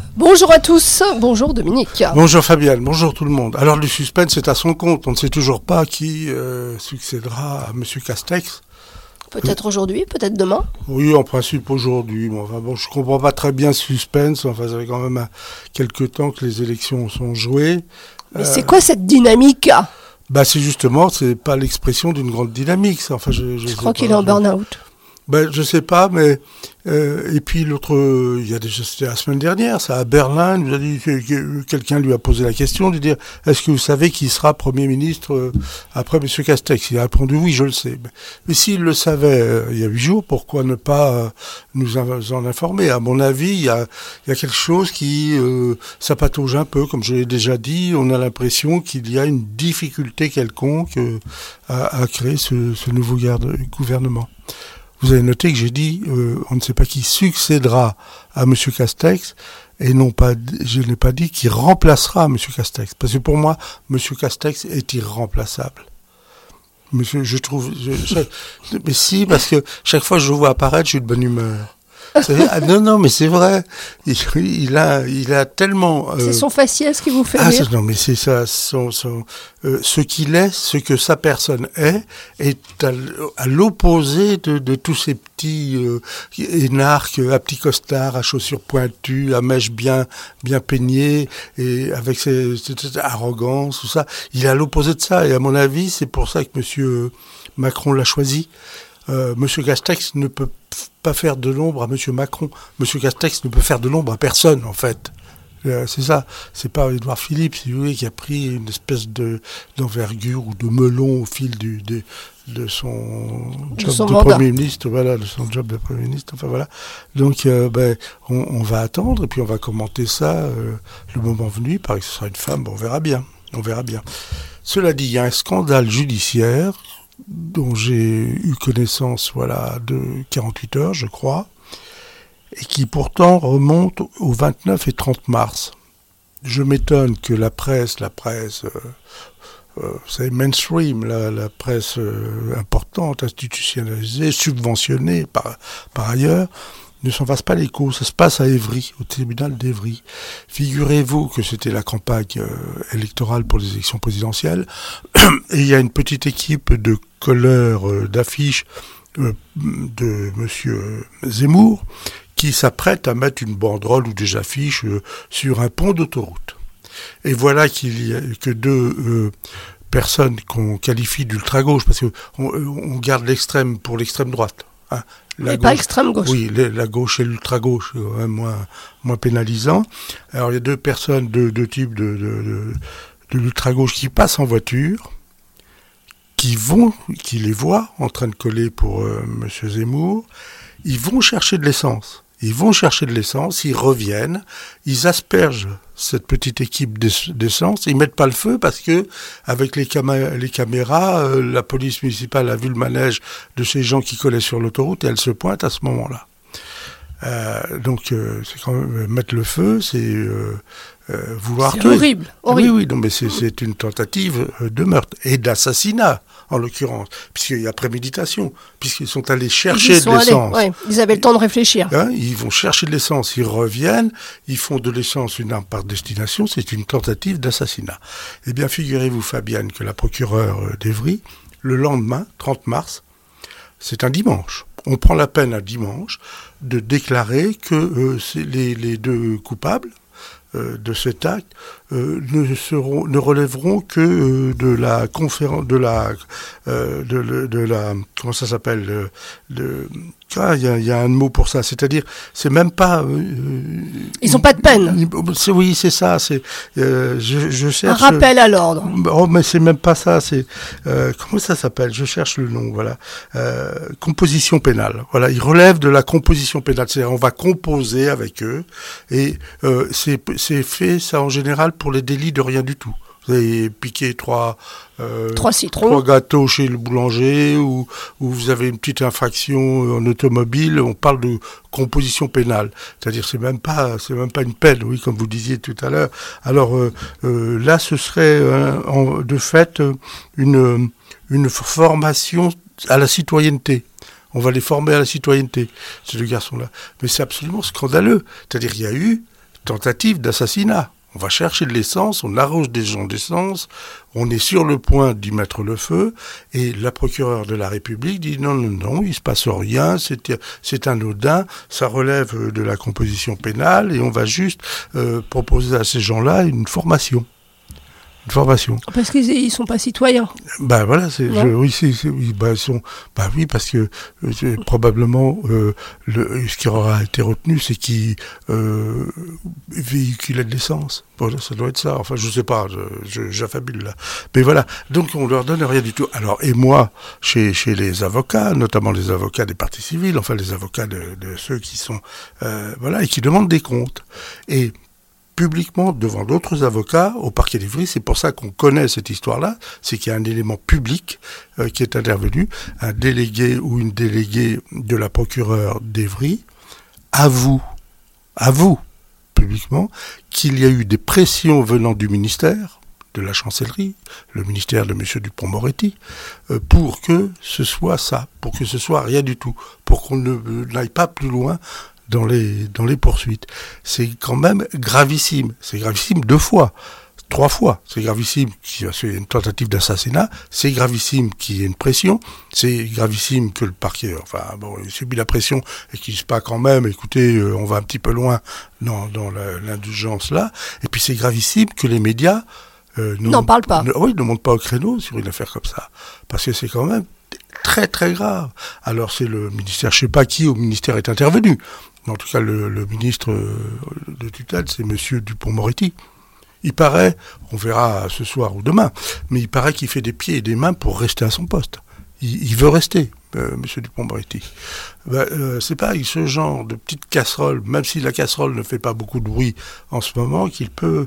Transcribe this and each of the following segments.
Bonjour à tous, bonjour Dominique. Bonjour Fabienne, bonjour tout le monde. Alors le suspense est à son compte, on ne sait toujours pas qui succédera à M. Castex. Peut-être aujourd'hui, peut-être demain. Oui, en principe aujourd'hui. Bon, je ne comprends pas très bien ce suspense, ça fait quand même quelques temps que les élections sont jouées. Mais c'est quoi cette dynamique ? C'est pas l'expression d'une grande dynamique. Ça. Enfin, je crois qu'il est en burn-out. Je sais pas, mais et puis l'autre, c'était la semaine dernière, ça à Berlin, il nous a dit quelqu'un lui a posé la question de dire est-ce que vous savez qui sera Premier ministre après M. Castex ? Il a répondu oui, je le sais. Mais s'il le savait il y a 8 jours, pourquoi ne pas nous en informer ? À mon avis, il y a quelque chose qui ça patauge un peu, comme je l'ai déjà dit. On a l'impression qu'il y a une difficulté quelconque à créer ce nouveau gouvernement. Vous avez noté que j'ai dit, on ne sait pas qui succédera à M. Castex, et je n'ai pas dit qui remplacera M. Castex. Parce que pour moi, M. Castex est irremplaçable. Mais mais si, parce que chaque fois que je le vois apparaître, je suis de bonne humeur. Non, mais c'est vrai. Il a tellement. C'est son faciès qui vous fait rire. Non, mais c'est ça. Ce qu'il est, ce que sa personne est à l'opposé de tous ces petits énarques à petits costards, à chaussures pointues, à mèches bien peignées, et avec cette arrogance, tout ça. Il est à l'opposé de ça. Et à mon avis, c'est pour ça que M. Macron l'a choisi. M. Castex ne peut pas faire de l'ombre à M. Macron. M. Castex ne peut faire de l'ombre à personne, en fait. C'est ça. C'est pas Édouard Philippe, si vous voulez, qui a pris une espèce d'envergure ou de melon au fil de son job de Premier ministre. Voilà, de son job de Premier ministre. Enfin, voilà. Donc, on va attendre et puis on va commenter ça le moment venu. Il paraît que ce sera une femme. On verra bien. Cela dit, il y a un scandale judiciaire dont j'ai eu connaissance de 48 heures, je crois, et qui pourtant remonte au 29 et 30 mars. Je m'étonne que la presse, c'est mainstream, la presse importante, institutionnalisée, subventionnée par ailleurs, ne s'en fasse pas l'écho. Ça se passe à Évry, au tribunal d'Évry. Figurez-vous que c'était la campagne électorale pour les élections présidentielles, et il y a une petite équipe de colleurs d'affiches de M. Zemmour qui s'apprête à mettre une banderole ou des affiches sur un pont d'autoroute. Et voilà que deux personnes qu'on qualifie d'ultra-gauche, parce qu'on garde l'extrême pour l'extrême droite. Hein. Mais pas extrême gauche. Oui, la gauche et l'ultra-gauche, moins pénalisant. Alors il y a deux personnes, deux types de l'ultra-gauche qui passent en voiture, qui les voient en train de coller pour M. Zemmour. Ils vont chercher de l'essence. Ils reviennent, ils aspergent cette petite équipe d'essence, ils mettent pas le feu parce que avec les caméras, la police municipale a vu le manège de ces gens qui collaient sur l'autoroute et elle se pointe à ce moment-là. Donc c'est quand même mettre le feu, c'est vouloir tuer. C'est horrible. Oui, non, mais c'est une tentative de meurtre et d'assassinat en l'occurrence, puisqu'il y a préméditation, puisqu'ils sont allés chercher de l'essence. Ils avaient le temps de réfléchir. Ils vont chercher de l'essence, ils reviennent, ils font de l'essence une arme par destination, c'est une tentative d'assassinat. Eh bien, figurez-vous, Fabienne, que la procureure d'Évry, le lendemain, 30 mars, c'est un dimanche. On prend la peine un dimanche de déclarer que les deux coupables de cet acte ne relèveront que de la conférence de la comment ça s'appelle il y a un mot pour ça, c'est-à-dire c'est même pas ils n'ont pas de peine. Oui, c'est ça, c'est je cherche un rappel à l'ordre. Oh, mais c'est même pas ça, c'est comment ça s'appelle, je cherche le nom, voilà, composition pénale. Voilà, ils relèvent de la composition pénale, c'est-à-dire on va composer avec eux et c'est fait ça en général pour les délits de rien du tout. Vous avez piqué trois citrons, 3 gâteaux chez le boulanger, ou vous avez une petite infraction en automobile, on parle de composition pénale. C'est-à-dire c'est même pas une peine, oui, comme vous disiez tout à l'heure. Alors là, ce serait de fait une formation à la citoyenneté. On va les former à la citoyenneté, ces deux garçons-là. Mais c'est absolument scandaleux. C'est-à-dire qu'il y a eu tentative d'assassinat. On va chercher de l'essence, on arrose des gens d'essence, on est sur le point d'y mettre le feu, et la procureure de la République dit non, il se passe rien, c'est anodin, ça relève de la composition pénale, et on va juste proposer à ces gens-là une formation. Parce qu'ils sont pas citoyens. Ben voilà, oui, parce que probablement ce qui aura été retenu, c'est qu'ils véhiculaient de l'essence. Voilà, ça doit être ça. Enfin, je sais pas, j'affabule là. Mais voilà, donc on leur donne rien du tout. Alors, et moi, chez les avocats, notamment les avocats des parties civiles, enfin les avocats de ceux qui sont et qui demandent des comptes. Et publiquement devant d'autres avocats au parquet d'Ivry. C'est pour ça qu'on connaît cette histoire-là. C'est qu'il y a un élément public qui est intervenu. Un délégué ou une déléguée de la procureure d'Ivry avoue publiquement qu'il y a eu des pressions venant du ministère, de la chancellerie, le ministère de M. Dupond-Moretti, pour que ce soit ça, pour que ce soit rien du tout, pour qu'on n'aille pas plus loin dans les poursuites. C'est quand même gravissime. C'est gravissime 2 fois, 3 fois. C'est gravissime qu'il y ait une tentative d'assassinat. C'est gravissime qu'il y ait une pression. C'est gravissime que le parquet, il subit la pression et qu'il ne dise pas quand même, écoutez, on va un petit peu loin dans l'indulgence là. Et puis c'est gravissime que les médias n'en parlent pas. Ne montent pas au créneau sur une affaire comme ça. Parce que c'est quand même très très grave. Alors c'est le ministère, je ne sais pas qui au ministère est intervenu. En tout cas, le ministre de tutelle, c'est M. Dupond-Moretti. Il paraît, on verra ce soir ou demain, mais il paraît qu'il fait des pieds et des mains pour rester à son poste. Il veut rester, M. Dupond-Moretti. C'est pas avec ce genre de petite casserole, même si la casserole ne fait pas beaucoup de bruit en ce moment, qu'il peut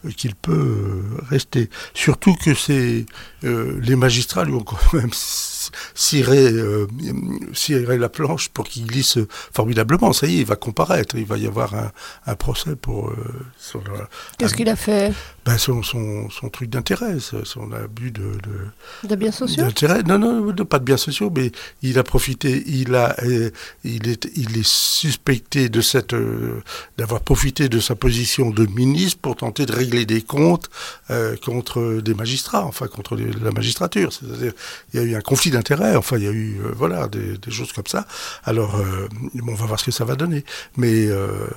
rester. Surtout que les magistrats lui ont quand même ciré la planche pour qu'il glisse formidablement. Ça y est, il va comparaître. Il va y avoir un procès pour... Qu'est-ce qu'il a fait ? Son truc d'intérêt, son abus de biens sociaux. D'intérêt. Non, pas de biens sociaux, mais il a profité, il est suspecté d'avoir profité de sa position de ministre pour tenter de régler des comptes contre des magistrats, contre la magistrature. C'est-à-dire, il y a eu un conflit d'intérêts, il y a eu des choses comme ça. Alors, on va voir ce que ça va donner. Mais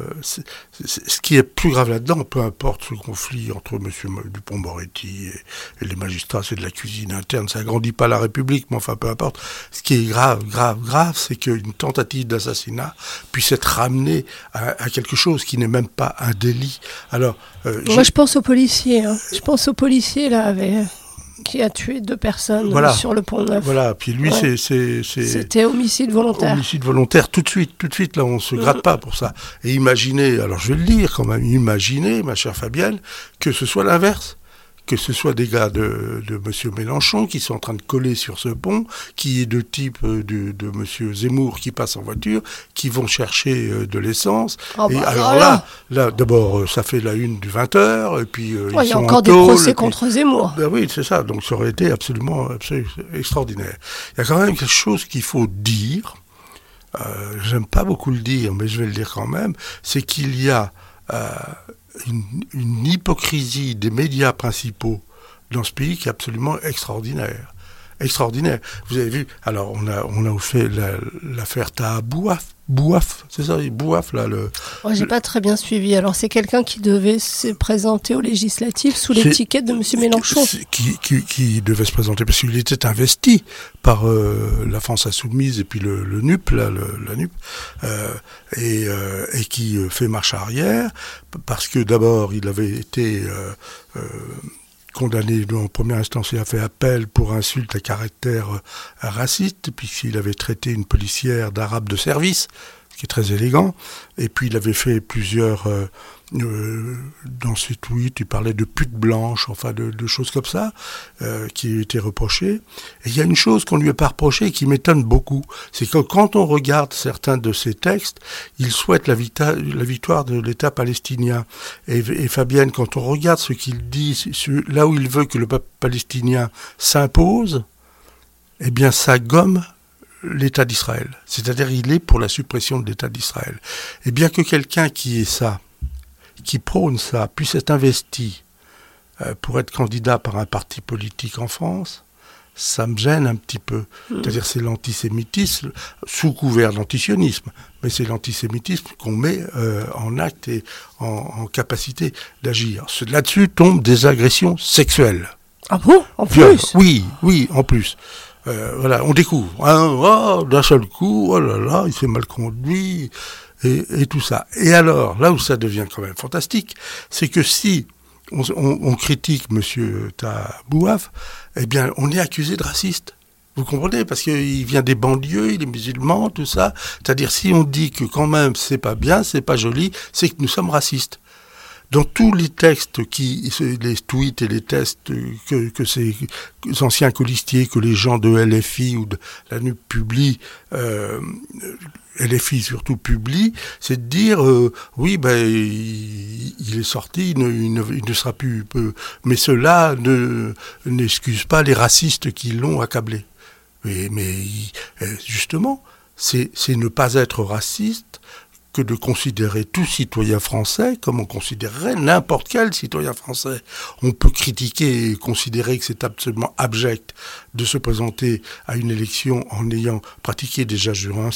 ce qui est plus grave là-dedans, peu importe ce conflit entre M. Dupond-Moretti et les magistrats, c'est de la cuisine interne, ça agrandit pas la République, mais peu importe. Ce qui est grave, c'est qu'une tentative d'assassinat puisse être ramenée à quelque chose qui n'est même pas un délit. Alors, moi, je pense aux policiers. Je pense aux policiers, là, qui a tué 2 personnes sur le Pont-Neuf. Voilà, puis lui, c'était homicide volontaire. Homicide volontaire, tout de suite, là, on ne se gratte pas pour ça. Et imaginez, alors je vais le dire quand même, imaginez, ma chère Fabienne, que ce soit l'inverse. Que ce soit des gars de M. Mélenchon qui sont en train de coller sur ce pont, qui est de type de M. Zemmour qui passe en voiture, qui vont chercher de l'essence. Et alors là, d'abord, ça fait la une du 20h, et puis ils sont en tôle. Il y a encore des procès contre Zemmour. Oui, c'est ça, donc ça aurait été absolument extraordinaire. Il y a quand même quelque chose qu'il faut dire, j'aime pas beaucoup le dire, mais je vais le dire quand même, c'est qu'il y a... une hypocrisie des médias principaux dans ce pays qui est absolument extraordinaire. Vous avez vu, alors on a fait l'affaire Taha Bouaf, c'est ça, Bouaf là. J'ai pas très bien suivi. Alors c'est quelqu'un qui devait se présenter aux législatives sous l'étiquette de M. Mélenchon. Qui devait se présenter parce qu'il était investi par la France Insoumise et puis le NUP, la NUP, et qui fait marche arrière parce que d'abord il avait été condamné en première instance, il a fait appel pour insulte à caractère raciste, puisqu'il avait traité une policière d'arabe de service, ce qui est très élégant, et puis il avait fait plusieurs... dans ses tweets, il parlait de pute blanche, de choses comme ça, qui lui étaient reprochées. Et il y a une chose qu'on lui a pas reprochée et qui m'étonne beaucoup, c'est que quand on regarde certains de ses textes, il souhaite la victoire de l'État palestinien. Et Fabienne, quand on regarde ce qu'il dit, là où il veut que le peuple palestinien s'impose, eh bien ça gomme l'État d'Israël. C'est-à-dire il est pour la suppression de l'État d'Israël. Et bien que quelqu'un qui est ça, qui prône ça puisse être investi pour être candidat par un parti politique en France, ça me gêne un petit peu. C'est-à-dire c'est l'antisémitisme sous couvert d'antisionisme, mais c'est l'antisémitisme qu'on met en acte et en capacité d'agir. Là-dessus tombent des agressions sexuelles. Ah bon? En plus? Oui, en plus. Voilà, on découvre. D'un seul coup, oh là là, il s'est mal conduit, et tout ça. Et alors, là où ça devient quand même fantastique, c'est que si on critique M. Tabouaf, eh bien, on est accusé de raciste. Vous comprenez? Parce qu'il vient des banlieues, il est musulman, tout ça. C'est-à-dire, si on dit que quand même c'est pas bien, c'est pas joli, c'est que nous sommes racistes. Dans tous les textes les tweets et les tests que ces anciens colistiers, que les gens de LFI ou de la NUP publient, LFI surtout publie, c'est de dire oui, il est sorti, il ne sera plus. Mais cela n'excuse pas les racistes qui l'ont accablé. Mais justement, c'est ne pas être raciste que de considérer tout citoyen français comme on considérerait n'importe quel citoyen français. On peut critiquer et considérer que c'est absolument abject de se présenter à une élection en ayant pratiqué déjà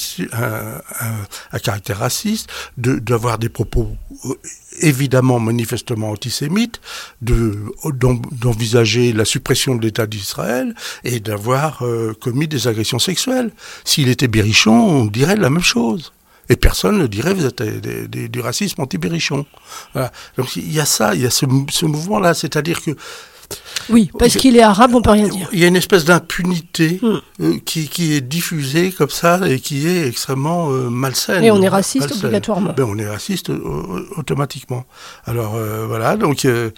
un caractère raciste, d'avoir des propos évidemment manifestement antisémites, d'envisager la suppression de l'État d'Israël et d'avoir commis des agressions sexuelles. S'il était Berrichon, on dirait la même chose. Et personne ne dirait vous êtes du racisme anti-Berrichon. Voilà. Donc il y a ça, il y a ce mouvement-là, c'est-à-dire que... Oui, parce qu'il est arabe, on peut rien dire. Il y a une espèce d'impunité qui est diffusée comme ça et qui est extrêmement malsaine. Et on est raciste obligatoirement. On est raciste automatiquement. Alors voilà, donc et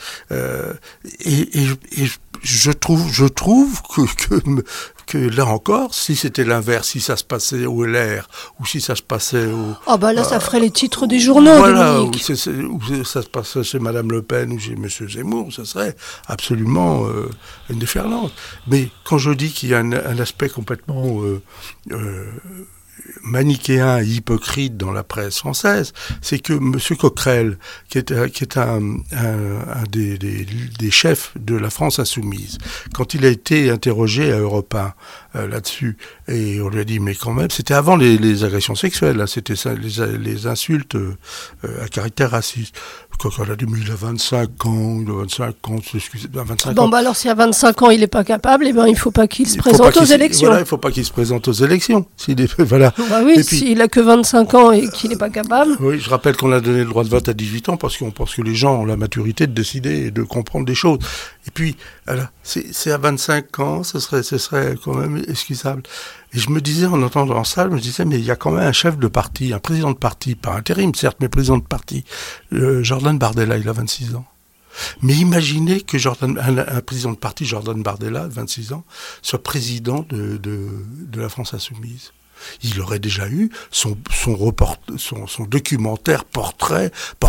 je trouve que là encore, si c'était l'inverse, si ça se passait au LR ou si ça se passait au... Ah bah là, ça ferait les titres des journaux, voilà, Dominique. Ou ça se passait chez Madame Le Pen ou chez Monsieur Zemmour, ça serait absolument une déferlante. Mais quand je dis qu'il y a un aspect complètement manichéen et hypocrite dans la presse française, c'est que M. Coquerel, qui est un des chefs de la France insoumise, quand il a été interrogé à Europe 1 là-dessus, et on lui a dit, mais quand même, c'était avant les agressions sexuelles, là, c'était ça, les insultes à caractère raciste. Quand on a dit, mais il a 25 ans, excusez, 25 ans. Bon, bah alors, si à 25 ans, il n'est pas capable, eh ben, il ne faut pas qu'il se présente aux élections. Voilà, il ne faut pas qu'il se présente aux élections. Voilà. Bah oui, s'il n'a que 25 ans et qu'il n'est pas capable. Oui, je rappelle qu'on a donné le droit de vote à 18 ans parce qu'on pense que les gens ont la maturité de décider et de comprendre des choses. Et puis, voilà, c'est à 25 ans, ce serait quand même excusable. Et je me disais, en entendant ça, je me disais, mais il y a quand même un chef de parti, un président de parti, pas intérim certes, mais président de parti, Jordan Bardella, il a 26 ans. Mais imaginez que un président de parti, Jordan Bardella, 26 ans, soit président de la France insoumise. Il aurait déjà eu son documentaire portrait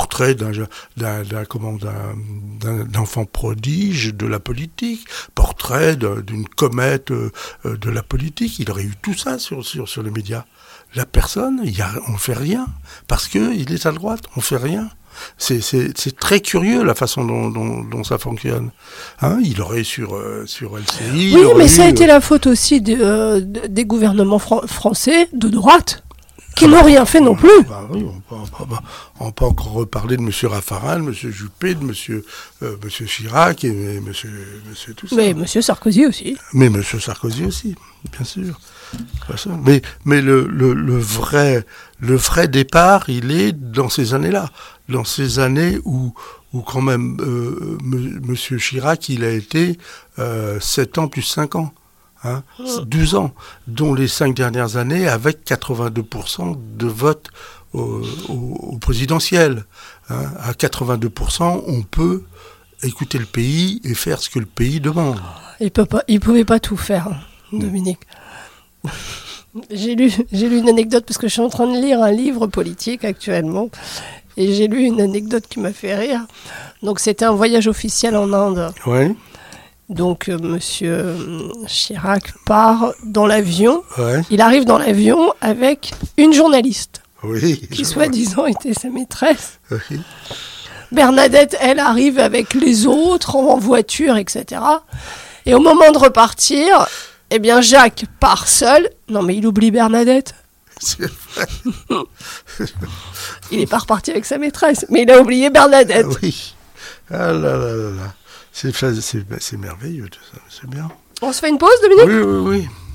d'un enfant prodige de la politique, portrait d'une comète de la politique. Il aurait eu tout ça sur les médias. La personne, on fait rien parce que il est à droite, on fait rien. C'est très curieux la façon dont ça fonctionne. Hein, il aurait sur LCI... Oui, mais ça a été la faute aussi des gouvernements français de droite, qui n'ont rien fait non plus. Oui, on peut encore reparler de M. Raffarin, de M. Juppé, de M. Chirac et M. tout ça. Mais M. Sarkozy aussi. Mais M. Sarkozy aussi, bien sûr. Mais le vrai départ, il est dans ces années-là. Dans ces années où quand même M. Chirac, il a été 7 ans plus 5 ans. 12 ans, dont les 5 dernières années avec 82% de vote au présidentiel. À 82%, on peut écouter le pays et faire ce que le pays demande. Il ne pouvait pas tout faire, Dominique. J'ai lu une anecdote parce que je suis en train de lire un livre politique actuellement et j'ai lu une anecdote qui m'a fait rire. Donc c'était un voyage officiel en Inde. Oui. Donc Monsieur Chirac part dans l'avion. Ouais. Il arrive dans l'avion avec une journaliste qui soi-disant était sa maîtresse. Oui. Bernadette, elle, arrive avec les autres en voiture, etc. Et au moment de repartir, eh bien, Jacques part seul. Non, mais il oublie Bernadette. C'est vrai. Il n'est pas reparti avec sa maîtresse, mais il a oublié Bernadette. Ah oui. Ah là là là là. C'est merveilleux tout ça, c'est bien. On se fait une pause, Dominique ? Oui, oui, oui.